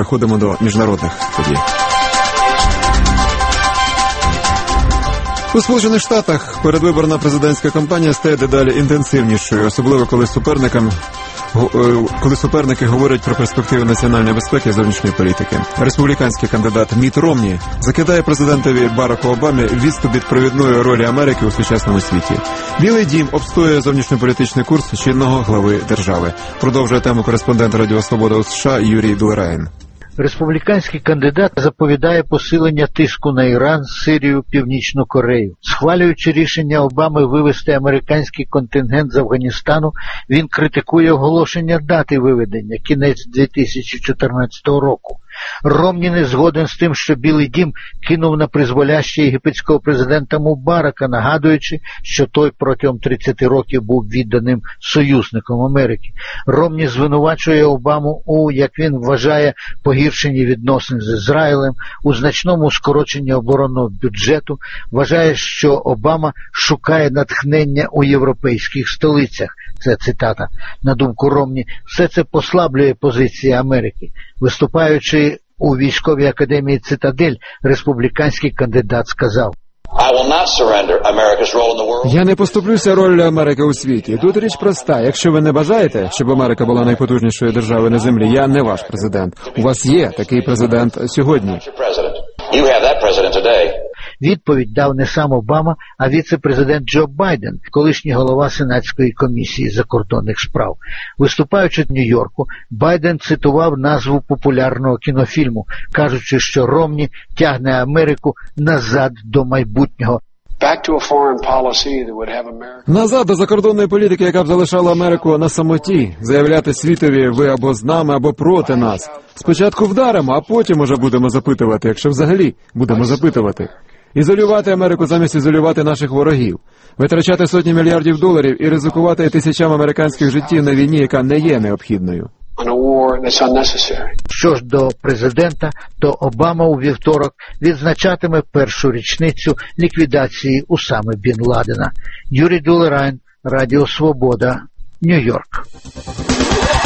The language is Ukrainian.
переходимо до міжнародних подій. У Сполучених Штатах передвиборна президентська кампанія стає дедалі інтенсивнішою, особливо коли суперники говорять про перспективи національної безпеки і зовнішньої політики. Республіканський кандидат Мітт Ромні закидає президентові Бараку Обамі відступ від провідної ролі Америки у сучасному світі. Білий дім обстоює зовнішньополітичний курс чинного глави держави. Продовжує тему кореспондент Радіо Свобода у США Юрій Делерайн. Республіканський кандидат заповідає посилення тиску на Іран, Сирію, Північну Корею. Схвалюючи рішення Обами вивести американський контингент з Афганістану, він критикує оголошення дати виведення – кінець 2014 року. Ромні не згоден з тим, що Білий дім кинув на призволяще єгипетського президента Мубарака, нагадуючи, що той протягом 30 років був відданим союзником Америки. Ромні звинувачує Обаму у, як він вважає, погіршенні відносин з Ізраїлем, у значному скороченні оборонного бюджету, вважає, що Обама шукає натхнення у європейських столицях. Це цитата. На думку Ромні, все це послаблює позиції Америки. Виступаючи у військовій академії «Цитадель», республіканський кандидат сказав: «Я не поступлюся роллю Америки у світі. Тут річ проста. Якщо ви не бажаєте, щоб Америка була найпотужнішою державою на землі, я не ваш президент. У вас є такий президент сьогодні». Відповідь дав не сам Обама, а віце-президент Джо Байден, колишній голова Сенатської комісії закордонних справ. Виступаючи в Нью-Йорку, Байден цитував назву популярного кінофільму, кажучи, що Ромні тягне Америку назад до майбутнього. Назад до закордонної політики, яка б залишала Америку на самоті, заявляти світові: ви або з нами, або проти нас. Спочатку вдаримо, а потім уже будемо запитувати, якщо взагалі будемо запитувати. Ізолювати Америку замість ізолювати наших ворогів. Витрачати сотні мільярдів доларів і ризикувати тисячам американських життів на війні, яка не є необхідною. Що ж до президента, то Обама у вівторок відзначатиме першу річницю ліквідації Усами Бін Ладена. Юрій Делерайн, Радіо Свобода, Нью-Йорк.